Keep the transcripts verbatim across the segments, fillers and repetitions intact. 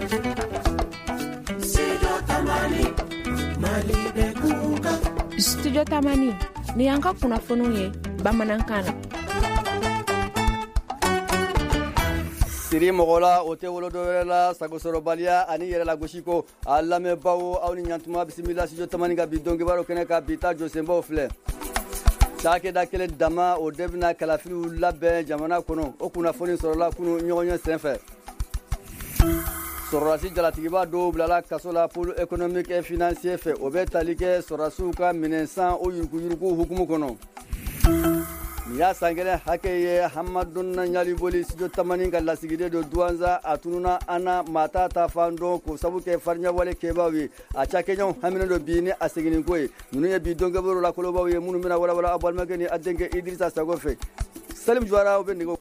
Studio Tamani ni yanka kunnafoniw ye bamanankan na. Siri mogola o tɛ wolo dɔ wɛrɛ la sagosɔrɔbaliya ani yɛrɛ lagosi ko a lamɛnbaw aw ni ɲantuma bisimila studio Tamani ka bi dɔnkibaro kɛnɛ ka bi ta jɔsenbaw filɛ. Cakɛda kelen dama o de bɛna kalafiliw labɛn jamana kɔnɔ o kunnafoni sɔrɔla kunu ɲɔgɔnye senfɛ. Sɔrɔdasi jalatigiba dɔw bilala kaso la pôle économique et financier fɛ o bɛ tali kɛ sɔrɔdasiw ka minɛnsan o yuruguyurugu hukumu kɔnɔ. Nin y'a san kelen hakɛ ye Hamaduna Ɲaliboli studio Tamani ka lasigiden do Duwanza a tununa an na maa t'a ta fan dɔn k'o sabu kɛ fariɲɛwale kɛbaaw ye a cakɛɲɔgɔnw haminen do bi ni a seginninko ye ninnu ye bi dɔnkɛbaro la kolobaw ye minnu bɛna walawala a balimakɛ ni a denkɛ Idirisa Sago fɛ Salim Jwara o bɛ nɛgɛ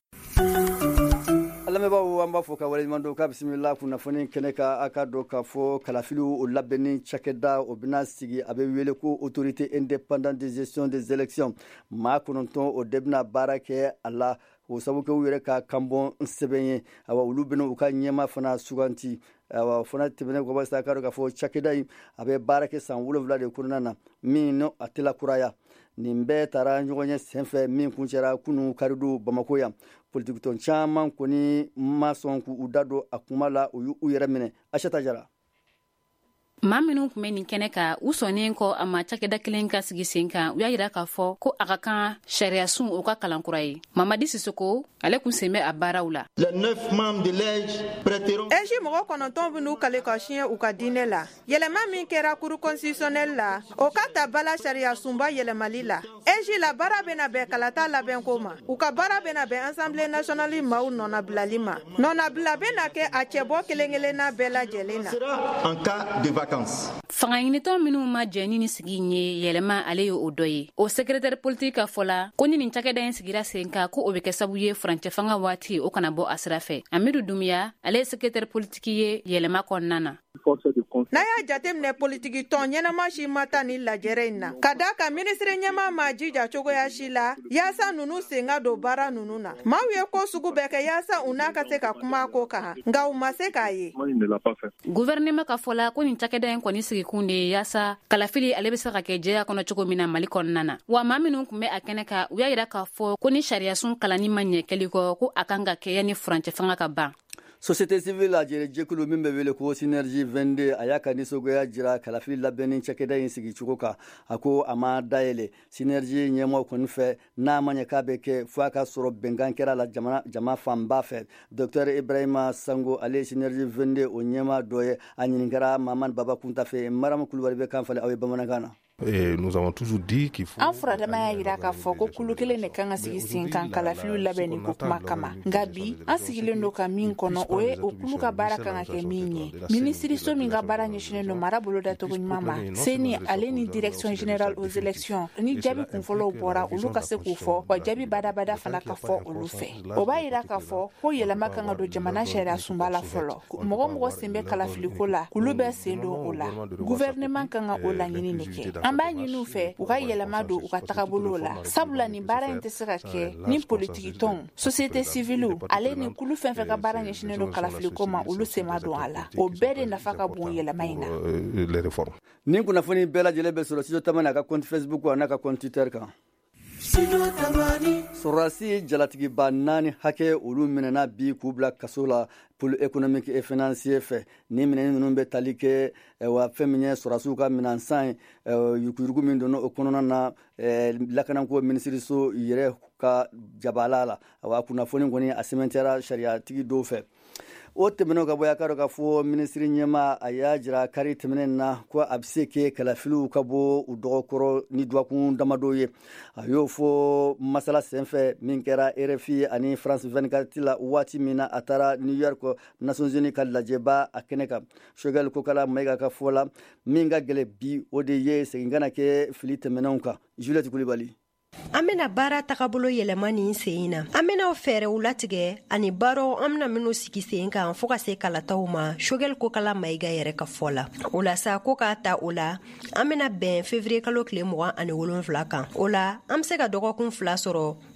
lamɛnbaaw an b'a fɔ ka waleɲuman dɔn k'a bisimila kunnafoni kɛnɛ ka a ka dɔn k'a fɔ kalafiliw o labɛnni cakɛda o bɛna sigi a bɛ wele ko autorité indépendante de gestion des élections maa kɔnɔntɔn o de bɛna baara kɛ a la o sabu kɛ u yɛrɛ ka kanbɔn sɛbɛn ye awa olu bɛna u ka ɲɛma fana suganti awa fana tɛmɛnen kɔ sa ka dɔn k'a fɔ cakɛda in a bɛ baara kɛ san wolonwula de kɔnɔna na min no a tɛ lakuraya nin bɛɛ taara ɲɔgɔn ye senfɛ min kuncɛra kunu karidu Bamako yan politikitɔn caman kɔni ma sɔn k'u da don a kuma la u y'u yɛrɛ minɛ Asata Jara. Maa minnu tun bɛ nin kɛnɛ kan u sɔnnen kɔ a ma cakɛda kelen ka sigi sen kan u y'a jira k'a fɔ ko a ka kan sariyasun o ka kalankura ye. Mamadi Sisoko ale kun sen bɛ a baaraw la. Les neuf membres de l'E J prêteront. E J mɔgɔ kɔnɔntɔn bɛn'u kale ka siɲɛ u ka diinɛ la. Yɛlɛma min kɛra cour constitutionnelle la o ka ta bala sariyasunba yɛlɛmali la. E J la baara bɛna bɛn kalata labɛnko ma. U ka baara bɛna bɛn Assemblée nationale maaw nɔnabilali ma. Nɔnabila bɛna kɛ a cɛbɔ kelen-kelenna bɛɛ lajɛlen na. En cas de vacances. Fanga ɲinitɔ minnu ma jɛni ni sigi ye yɛlɛma ale ye o dɔ ye. O secrétaire politique ka fɔ la ko ni nin cakɛda in sigira sen kan ko o bɛ kɛ sabu ye furancɛ fanga waati o kana bɔ a sira fɛ. Amidu Dumiya ale ye secrétaire politique ye yɛlɛma kɔnɔna na. N'a y'a jateminɛ politiki tɔn ɲɛnama si ma ta ni lajɛrɛ in na ka da ka ministre ɲɛma ma jija cogoya si la yaasa nunu sen ka don baara nunu na maaw ye ko sugu bɛɛ kɛ yaasa u n'a ka se ka kuma ko kan nka u ma se k'a ye. Gouvernement ka fɔ la ko nin cakɛda in kɔni sigikun de ye yaasa kalafili ale bɛ se ka kɛ jɛya kɔnɔ cogo min na Mali kɔnɔna na wa maa minnu tun bɛ a kɛnɛ kan u y'a jira k'a fɔ ko ni sariyasun kalanni ma ɲɛ kɛli kɔ ko a kan ka kɛ yanni furancɛ fanga ka ban. Société civile a jɛrɛ jɛkulu min bɛ wele ko Synergie vingt-deux a y'a ka nisɔngoya jira kalafili labɛnni cakɛda in sigi cogo kan a ko a ma dayɛlɛ Synergie ɲɛmɔgɔ kɔni fɛ n'a ma ɲɛ k'a bɛ kɛ fo a ka sɔrɔ bɛnkan kɛra la jamana jama fanba fɛ Docteur Ibrahima Sango ale ye Synergie vingt-deux o ɲɛma dɔ ye a ɲininkara Mamani Baba Kunta fɛ Maramu Kulubali bɛ kan falen aw ye bamanankan na. Et nous avons toujours dit qu'il faut. An furadama y'a jira k'a fɔ ko kulu kelen de kan ka sigi sen kan kalafiliw labɛnni ko kuma kama nka bi an sigilen do ka min kɔnɔ o ye o kulu ka baara kan ka kɛ min ye minisiriso min ka baara ɲɛsinnen do mara boloda cogo ɲuman ma seni ale ni direction générale aux élections ni jaabi kunfɔlɔw bɔra olu ka se k'u fɔ wa jaabi badabada fana ka fɔ olu fɛ o b'a jira k'a fɔ ko yɛlɛma kan ka don jamana sariya sunba la fɔlɔ mɔgɔ mɔgɔ sen bɛ kalafiliko la kulu bɛ sen don o la gouvernement kan ka o laɲini de kɛ an b'a ɲini u fɛ u ka yɛlɛma don u ka tagabolo la sabula ni baara in tɛ se ka kɛ ni politiki tɔnw société civile ale ni kulu fɛn fɛn ka baara ɲɛsinnen don kalafiliko ma olu sen ma don a la o bɛɛ de nafa ka bon yɛlɛma in na. Nin kunnafoni bɛɛ lajɛlen bɛ sɔrɔ studio Tamani a ka compte Facebook wa n'a ka compte Twitter kan. Sɔrɔdasi jalatigiba naani hakɛ olu minɛna bi k'u bila kaso la pôle économique et financier fɛ ni minɛni ninnu bɛ tali kɛ wa fɛn min ye sɔrɔdasiw ka minɛnsan ye yuruguyurugu min donna o kɔnɔna na lakanako minisiriso yɛrɛ ka jabala la wa kunnafoni kɔni a sɛbɛntiyara sariyatigi dɔw fɛ. O tɛmɛnɛn ka bɔ a ka dɔn k'a fɔ minisiri ɲɛma a y'a jira kari tɛmɛnɛn na ko a bɛ se kɛ kalafiliw ka bɔ u dɔgɔkɔrɔ ni duwakun damadɔ ye a y'o fɔ masala senfɛ min kɛra R F I ani France vingt-quatre la waati min na a taara New York Nations Unies ka lajɛba a kɛnɛ kan Choguel Kokala Mayiga ka fɔ la min ka gɛlɛ bi o de ye segin kana kɛ fili tɛmɛnɛnw kan Juliette Kulibali. An bena baara tagabolo yɛlɛma nin sen na an bena fɛɛrɛw latigɛ ani baaraw an bena minnu sigi sen kan fɔɔ ka se kalataw ma Choguel Kokala Mayiga yɛrɛ ka fɔ la o la sa ko k'a ta o la an bena bɛn février kalo tile mugan ani wolonwula kan o la an be se ka dɔgɔkun fila sɔrɔ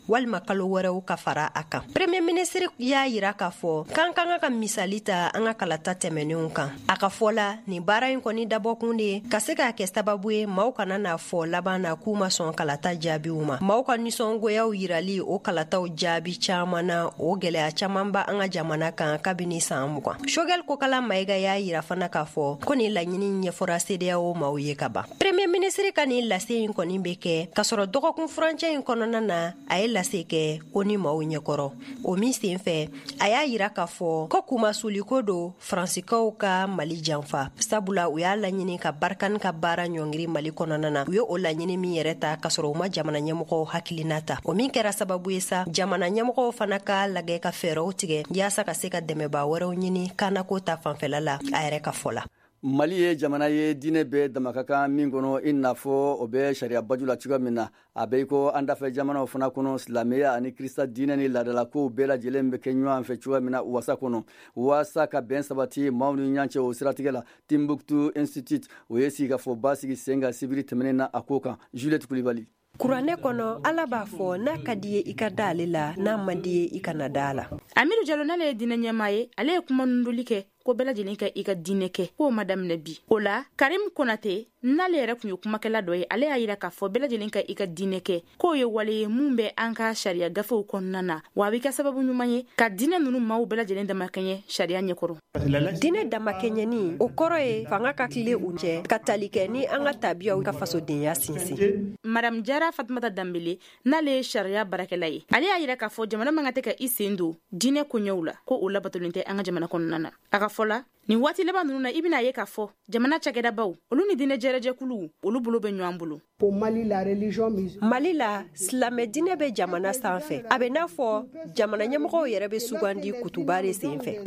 walima kalo wɛrɛw ka fara a kan. Premier ministre y'a yira k'a fɔ k'an kan ka misali ta an ka kalata tɛmɛnenw kan. A ka fɔ la nin baara in kɔni dabɔkun de ka se k'a kɛ sababu ye maaw kana n'a fɔ laban na k'u ma sɔn kalata jaabiw ma. Maaw ka nisɔngoyaw yirali o kalataw jaabi caaman na o gwɛlɛya caaman ba an ka jamana kan kabini san mugan. Shogel Kokala Mayiga y'a yira fana k'a fɔ ko nin laɲini ɲɛfɔra C D A O maaw ye ka ban. Premier ministre ka nin lase in kɔni bɛ kɛ ka sɔrɔ dɔgɔkun furancɛ in kɔnɔna na a ye lase kɛ o ni maaw ɲɛkɔrɔ. O min sen fɛ a y'a yira k'a fɔ ko kumasuliko do Fransikaw ka Mali janfa. Sabula u y'a laɲini ka Barkani ka baara ɲɔngiri Mali kɔnɔna na. U ye o laɲini min yɛrɛ ta ka sɔrɔ u ma jamana ɲɛmɔgɔw hakilina ta. O min kɛra sababu ye sa jamana ɲɛmɔgɔw fana ka lagɛ ka fɛɛrɛw tigɛ yaasa ka se ka dɛmɛbaa wɛrɛw ɲini kaanako ta fanfɛla la a yɛrɛ ka fɔ la. Mali ye jamana ye diinɛ bɛɛ damaka kan min kɔnɔ i n'a fɔ o bɛ sariya baju la cogoya min na a bɛ i ko an dafɛ jamanaw fana kɔnɔ silamɛya ani kirista diinɛ ni laadalakow bɛɛ lajɛlen bɛ kɛ ɲɔgɔn fɛ cogoya min na wasa kɔnɔ waasa ka bɛn sabati maaw ni ɲɔgɔn cɛ o siratigɛ la Timbuktu Institute o ye sigikafɔba sigi sen kan sibiri tɛmɛnen na a ko kan. Juliette Kulibali. Kuranɛ kɔnɔ Ala b'a fɔ n'a ka di ye i ka da ale la n'a man di ye i kana da la. Amidu Jalo n'ale ye diinɛ ɲɛmaa ye ale ye kuma nunduli kɛ ko bɛɛ lajɛlen ka i ka diinɛ kɛ k'o ma daminɛ bi. O la Karim Konate n'ale yɛrɛ kun ye kumakɛla dɔ ye ale y'a yira k'a fɔ bɛɛ lajɛlen ka i ka diinɛ kɛ k'o ye wale ye mun bɛ an ka sariya gafew kɔnɔna na wa a bɛ kɛ sababu ɲuman ye ka diinɛ ninnu maaw bɛɛ lajɛlen damakɛɲɛ sariya ɲɛkɔrɔ. Diinɛ damakɛɲɛni o kɔrɔ ye fanga ka tile u cɛ ka tali kɛ ni an ka tabiyaw ka fasodenya sinsin. Madame Jara Fatumata Dambele n'ale ye sariya barakɛla ye ale y'a yira k'a fɔ jamana man ka tɛ ka i sen don diinɛ koɲɛw la ko o labatolen tɛ an ka jamana kɔnɔna na. A ka fɔ la nin waati laban ninnu na i bɛna ye k'a fɔ jamana cakɛdabaw olu ni diinɛ jɛrɛjɛkuluw olu bolo bɛ ɲɔgɔn bolo. Mali la silamɛ diinɛ bɛ jamana sanfɛ a bɛ n'a fɔ jamana ɲɛmɔgɔw yɛrɛ bɛ sugandi kutuba de sen fɛ.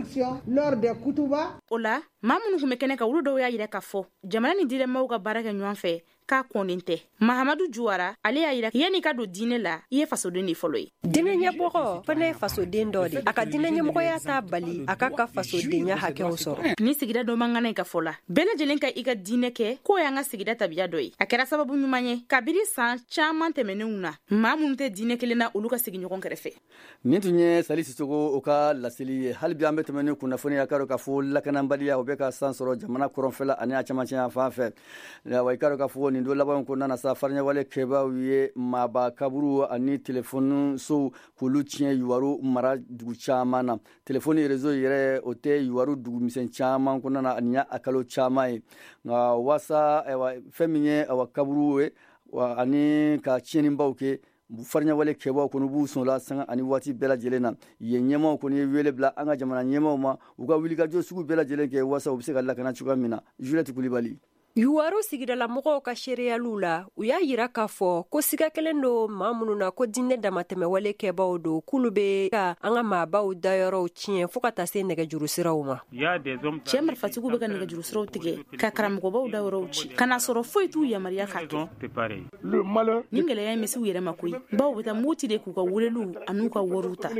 O la maa minnu tun bɛ kɛnɛ ka olu dɔw y'a yira k'a fɔ jamana ni diinɛmaw ka baara kɛ ɲɔgɔn fɛ k'a kɔnnen tɛ. Mahamadu Juwara ale y'a yira yanni ka don diinɛ la i ye fasoden de fɔlɔ ye. Diinɛ ɲɛmɔgɔ fana ye fasoden dɔ de a ka diinɛ ɲɛmɔgɔya t'a bali a ka ka fasodenya hakɛw sɔrɔ. Ni sigida dɔ man kan ka fɔ la bɛɛ lajɛlen ka i ka diinɛ kɛ k'o y'an ka sigida tabiya dɔ ye. A kɛra sababu ɲuman ye kabiri san caman tɛmɛnenw na maa minnu tɛ diinɛ kelen na olu ka sigi ɲɔgɔn kɛrɛfɛ. Nin tun ye Sali Sisogo o ka laseli ye hali bi an bɛ tɛmɛ ni kunnafoniya k'a dɔn k'a fɔ lakanabaliya o bɛ ka san sɔrɔ jamana kɔrɔnfɛla ani a camancɛ fan fɛ. Wa i k'a dɔn k'a fɔ nin don laban kɔnɔna sa fariɲɛwale kɛbaaw ye maaba kaburu ani telefɔni sow k'olu tiɲɛ Yuwaru mara dugu caman na. Telefɔni réseau yɛrɛ o tɛ Yuwaru dugu misɛn caman kɔnɔna na ani a kalo caman ye. Nka wasa fɛn min ye kaburu ye ani ka tiɲɛnibaw kɛ fariɲɛwale kɛbaaw kɔni b'u sɔn la sanga ani waati bɛɛ lajɛlen na. Yen ɲɛmaaw kɔni ye wele bila an ka jamana ɲɛmaaw ma u ka wulikajɔ sugu bɛɛ lajɛlen kɛ wasa u bɛ se ka lakana cogoya min na. Juliette Kulibali. Yuwaru sigidalamɔgɔw ka seereyaliw la u y'a yira k'a fɔ ko siga kelen do maa minnu na ko diinɛ damatɛmɛwale kɛbaw do k'olu bɛ ka an ka maabaw dayɔrɔw tiɲɛ fo ka taa se nɛgɛjuru siraw ma. Cɛ marifatigiw bɛ ka nɛgɛjuru siraw tigɛ ka karamɔgɔbaw dayɔrɔw ci ka n'a sɔrɔ foyi t'u yamariya k'a kɛ. Ni gɛlɛya ye misiw yɛrɛ ma koyi baw bɛ taa moti de k'u ka weleliw an'u ka wariw ta.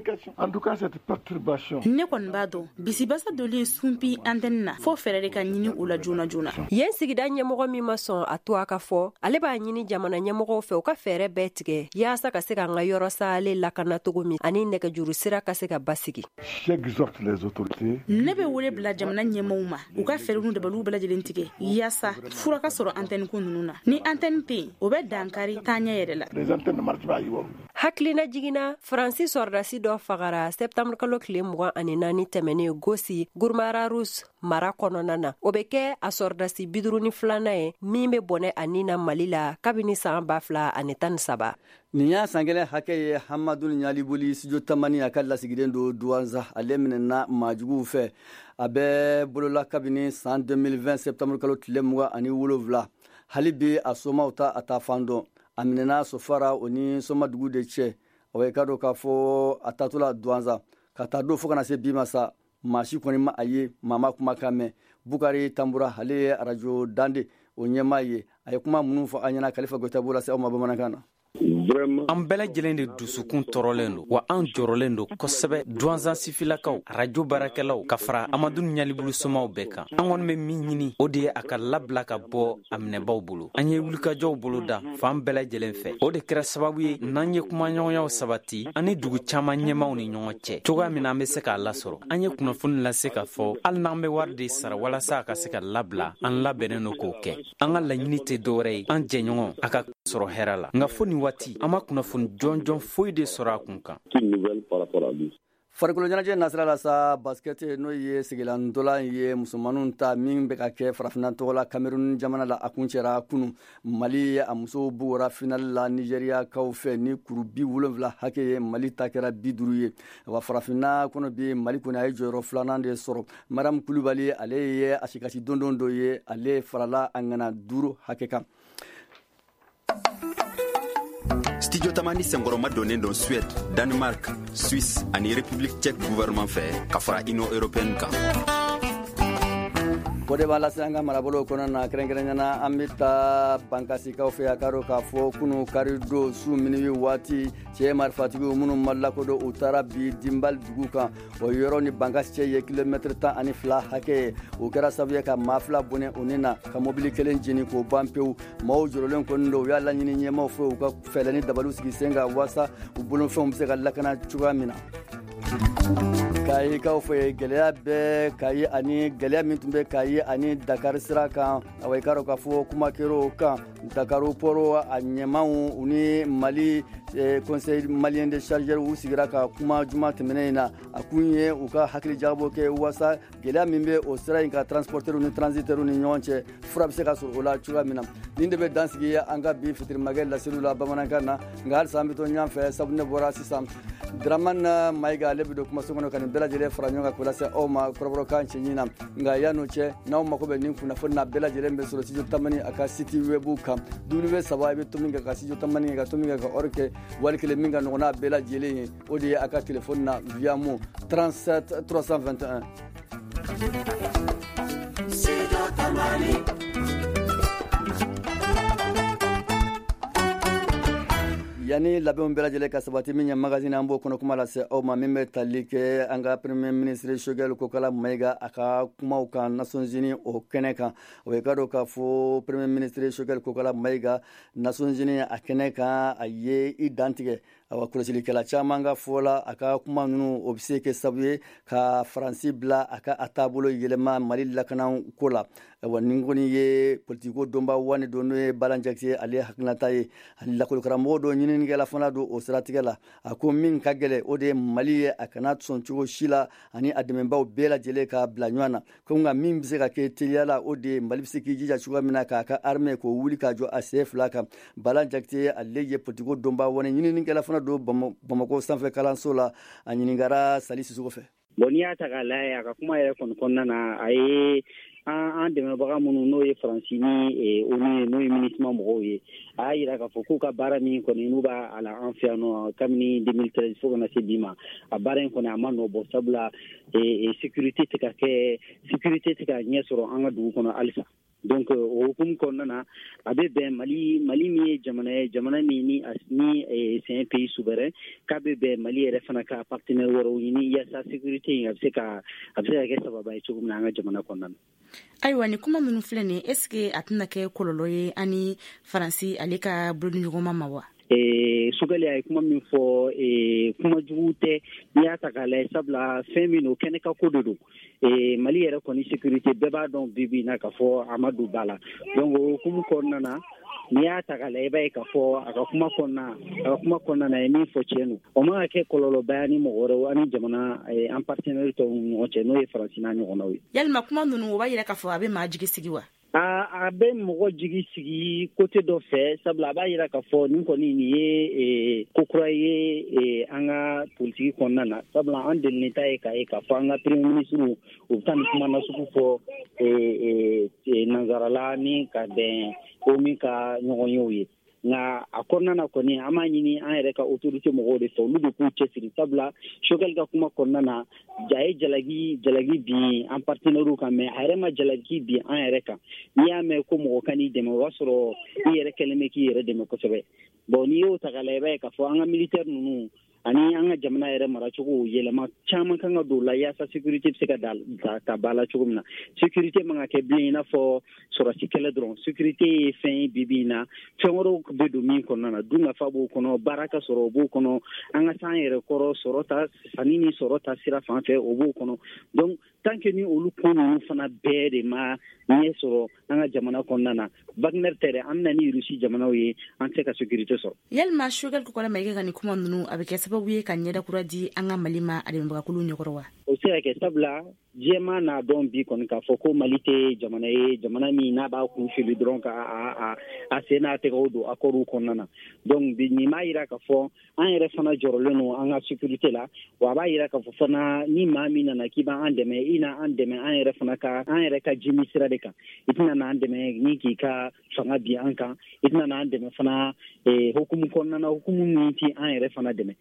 Ne kɔni b'a dɔn bisibasa dolen sunpi antenne na fo fɛɛrɛ de ka ɲini u la joona joona. Yen sigida ɲɛmɔgɔ min ma sɔn a to a ka fɔ ale b'a ɲini jamana ɲɛmɔgɔw fɛ u ka fɛɛrɛ bɛɛ tigɛ yaasa ka se ka an ka yɔrɔ sale lakana cogo min ani nɛgɛjuru sira ka se ka basigi. Ne bɛ wele bila jamana ɲɛmɔgɔw ma u ka fɛɛrɛ nu dabaliw bɛɛ lajɛlen tigɛ yaasa fura ka sɔrɔ antenne ko ninnu na ni antenne tɛ yen o bɛ dankari taaɲɛ yɛrɛ la. Hakilina jiginna Faransi sɔrɔdasi dɔ fagara septembre kalo tile mugan ani naani tɛmɛnen Gosi Gurmara Rus mara kɔnɔna na o bɛ kɛ a sɔrɔdasi biduruni filanan ye min bɛ bɔnɛ a nin na Mali la kabini san ba fila ani tan ni saba. Nin y'a san kelen hakɛ ye Hamadu Ɲaliboli studio tamani a ka lasigiden do Douanza ale minɛna maajuguw fɛ a bɛ bolola kabini san deux mille vingt septembre kalo tile mugan ani wolonwula hali bi a somaw ta a ta fan dɔn a minɛna Sofara o ni Somadugu de cɛ o ye ka dɔn k'a fɔ a taatɔla Douanza ka taa don fo kana se bi ma sa maa si kɔni ma a ye maa ma kumakan mɛn. Bukari Tambura ale ye arajo Dande o ɲɛmaa ye a ye kuma minnu fɔ an ɲɛna Kalifa Goyita b'o lase aw ma bamanankan na. an bɛɛ lajɛlen de dusukun tɔɔrɔlen don wa an jɔrɔlen don kosɛbɛ duwanzan sifilakaw radio baarakɛlaw ka fara amadu ɲalibulu somaw bɛɛ kan. An kɔni bɛ min ɲini o de ye a ka labila ka bɔ a minɛbaw bolo. An ye wulikajɔw bolo da fan bɛɛ lajɛlen fɛ. O de kɛra sababu ye n'an ye kumaɲɔgɔnyaw sabati ani dugu caman ɲɛmaw ni ɲɔgɔn cɛ cogoya min an bɛ se k'a lasɔrɔ. An ye kunnafoni lase ka fɔ hali n'an bɛ wari de sara walasa a ka se ka labila an labɛnnen don k'o kɛ. An ka laɲini tɛ dɔwɛrɛ ye an jɛɲɔgɔn a ka sɔrɔ hɛrɛ la. Nka fo nin waati an ma kunnafoni jɔn jɔn foyi de sɔrɔ a kun kan. farikolo ɲɛnajɛ nasira la sa basket n'o ye sigilantola ye musomanninw ta min bɛ ka kɛ farafinna tɔgɔ la Cameroun jamana la a kun cɛra kunu. Mali a musow bugɔra finale la Nigeria kaw fɛ ni kuru bi wolonwula hakɛ ye. Mali ta kɛra bi duuru ye. Wa farafinna kɔnɔ bi Mali kɔni a ye jɔyɔrɔ filanan de sɔrɔ. Mariam Kulibali ale ye asikasi dondon dɔ ye, ale farala a ŋana duuru hakɛ kan. Studio Tamani Sengoroma donnen don Suède, Danemark, Suisse ani République tchèque gouvernement fɛ ka fara Union européenne kan. O de b'a lase an ka marabolo kɔnɔ na kɛrɛnkɛrɛnyana an bɛ taa bankasikaw fɛ a ka dɔn k'a fɔ kunu kari don su minuwi waati cɛ marifatigiw minnu ma lakodɔn u taara bi Dimbal dugu kan. O yɔrɔ ni bankasi cɛ ye kilomɛtiri tan ani fila hakɛ ye. O kɛra sababu ye ka maa fila bɔnɛ u ni na ka mobili kelen jeni k'o ban pewu. Maaw jɔrɔlen kɔni don u y'a laɲini ɲɛmaaw fɛ u ka fɛɛrɛ ni dabaliw sigi sen kan walasa u bolofɛnw bɛ se ka lakana cogoya min na. Kayi kaw fɛ gɛlɛya bɛ Kayi ani gɛlɛya min tun bɛ Kayi ani Dakar sira kan. Awa i k'a dɔn k'a fɔ kuma kɛra o kan. Dakar poro a ɲɛmaw u ni Mali eh, conseil malien de chargeur u sigira ka kuma juma tɛmɛnen in na. A kun ye u ka hakili jagabɔ kɛ wasa gɛlɛya min bɛ o sira in ka transporteurs ni transitaires ni ɲɔgɔn cɛ fura bɛ se ka sɔrɔ o la cogoya min na. Nin de bɛ dansigi an ka bi fitirimakɛ laseliw la bamanankan na. Nka halisa an bɛ to ɲɔgɔn fɛ sabu ne bɔra sisan. Dramane Mayiga ale bɛ don kumaso kɔnɔ ka nin bɛɛ lajɛlen fara ɲɔgɔn kan k'o lase aw ma kɔrɔbɔrɔkan cɛ ɲin na. Nka yan'o cɛ n'aw mako bɛ nin kunnafoni na bɛɛ lajɛlen bɛ sɔrɔ Studio Tamani a ka site web kan. w saba i bɛ to min kɛ ka Studio Tamani kɛ ka to min kɛ ka heure kɛ wali kelen min ka nɔgɔn n'a bɛɛ lajɛlen ye o de ye a ka telefɔni na via mo trente-sept trois cent vingt et un. Studio Tamani. Yani labɛnw bɛɛ lajɛlen ka sabati min ɲɛ magazine an b'o kɔnɔ kuma lase aw ma min bɛ tali kɛ an ka premier ministre Choguel Kokala Mayiga a ka kumaw kan Nations Unies o kɛnɛ kan. O ye ka dɔn k'a fɔ premier ministre Choguel Kokala Mayiga Nations Unies a kɛnɛ kan a ye i dantigɛ. Awa kɔlɔsilikɛla caman ka fɔ la a ka kuma ninnu o bɛ se kɛ sababu ye ka Faransi bila a ka a taabolo yɛlɛma Mali lakana ko la. Awa nin kɔni ye politiko dɔnba wani don n'o ye Balan Jakite ale hakilinata ye. Ani lakɔlikaramɔgɔ dɔ ɲininikɛla fana don o siratigɛ la. A ko min ka gɛlɛ o de ye Mali ye a kana sɔn cogo si la ani a dɛmɛbaw bɛɛ lajɛlen ka bila ɲɔgɔn na. Ko nka min bɛ se ka kɛ teliya la o de ye Mali bɛ se k'i jija cogoya min na k'a ka armée k'o wuli k'a jɔ a sen fila kan. Balan Jakite ale ye politiko dɔnba wani ɲininikɛla fana don Bamako sanfɛ kalanso la a ɲininkara Sali Sisoko fɛ. Bon n'i y'a ta k'a lajɛ a ka kuma yɛrɛ kɔni kɔnɔna na a ye an dɛmɛbaga minnu n'o ye Faransi ni O N U n'o ye MINUSMA mɔgɔw ye a y'a jira k'a fɔ k'u ka baara min kɔni n'u b'a a la an fɛ yan nɔ kabini deux mille treize fo ka na se bi ma a baara in kɔni a ma nɔ bɔ sabula sécurité tɛ ka kɛ sécurité tɛ ka ɲɛ sɔrɔ an ka dugu kɔnɔ halisa. Donc o hukumu kɔnɔna na a bɛ bɛn Mali Mali min ye jamana ye jamana min ni ni c'est un pays souverain k'a bɛ bɛn Mali yɛrɛ fana ka partenaire wɛrɛw ɲini yaasa sécurité in a bɛ se ka a bɛ se ka kɛ sababa ye cogo min na an ka jamana kɔnɔna na. Ayiwa ni kuma minnu filɛ nin est ce que a tɛna kɛ kɔlɔlɔ ye ani Faransi ale ka bolodiɲɔgɔnma ma wa? Choguel a ye kuma min fɔ kuma jugu tɛ n'i y'a ta k'a lajɛ sabula fɛn min don kɛnɛ ka ko de don. Mali yɛrɛ kɔni sécurité bɛɛ b'a dɔn bi bi in na k'a fɔ a ma don ba la. Donc o hukumu kɔnɔna na n'i y'a ta k'a lajɛ i b'a ye k'a fɔ a ka kuma kɔnɔna a ka kuma kɔnɔna na a ye min fɔ tiɲɛ don. O ma ka kɛ kɔlɔlɔba ye ni mɔgɔ wɛrɛw ani jamana an partenaire tɔw ni ɲɔgɔn cɛ n'o ye Faransi n'a ɲɔgɔnnaw ye. Yalima kuma ninnu o b'a yira k'a fɔ a bɛ maa jigi sigi wa? A bɛ mɔgɔ jigi sigi côté dɔ fɛ sabula a b'a jira k'a fɔ nin kɔni nin ye ko kura ye an ka politiki kɔnɔna na sabula an delinen ta ye k'a ye k'a fɔ an ka premier ministre u bɛ taa nin kuma nasugu fɔ nanzarala ni ka bɛn ko min ka ɲɔgɔn ye o ye nga a kɔnɔna kɔni an b'a ɲini an yɛrɛ ka autorité mɔgɔw de fɛ olu de k'u cɛsiri sabula Choguel ka kuma kɔnɔna na ja ye jalaki jalaki bin an partenaires kan mais a yɛrɛ ma jalaki bin an yɛrɛ kan n'i y'a mɛn ko mɔgɔ ka n'i dɛmɛ o b'a sɔrɔ i yɛrɛ kɛlen bɛ k'i yɛrɛ dɛmɛ kosɛbɛ bon n'i y'o ta k'a lajɛ i b'a ye k'a fɔ an ka militaire ninnu ani an ka jamana yɛrɛ maracogo yɛlɛma caman kan ka don la yaasa sécurité bɛ se ka ta ba la cogo min na sécurité man ka kɛ bilen i n'a fɔ sɔrɔsi kɛlɛ dɔrɔn sécurité ye fɛn ye bi bi in na fɛn wɛrɛw bɛ don min kɔnɔna na dunkafa b'o kɔnɔ baara ka sɔrɔ o b'o kɔnɔ an ka s'an yɛrɛ kɔrɔ sɔrɔ ta sanni ni sɔrɔ ta sira fan fɛ o b'o kɔnɔ donc tant que ni olu ko ninnu fana bɛɛ de ma ɲɛ sɔrɔ an ka jamana kɔnɔna na Wagner tɛ dɛ an bɛna ni Rusi jamanaw ye an tɛ ka sécurité sɔrɔ yalima Choguel Kokala Mayiga ka nin kuma ninnu a bɛ kɛ sababu ye ka ɲɛdakura di an ka Mali ma a dɛmɛbagakulu ɲɛkɔrɔ wa o se ka kɛ sabula diɲɛma n'a dɔn bi kɔni k'a fɔ ko Mali tɛ jamana ye jamana min n'a b'a kun fili dɔrɔn ka a a sen n'a tɛgɛw don accords kɔnɔna na donc bi nin b'a jira k'a fɔ an yɛrɛ fana jɔrɔlen don an ka sécurité la wa a b'a jira k'a fɔ fana ni maa min nana k'i b'an dɛmɛ i na an dɛmɛ an yɛrɛ fana ka an yɛrɛ ka jimi sira de kan i tɛna n'an dɛmɛ ni k'i ka fanga bi an kan i tɛna n'an dɛmɛ fana hukumu kɔnɔna na hukumu min tɛ an yɛrɛ fana dɛmɛ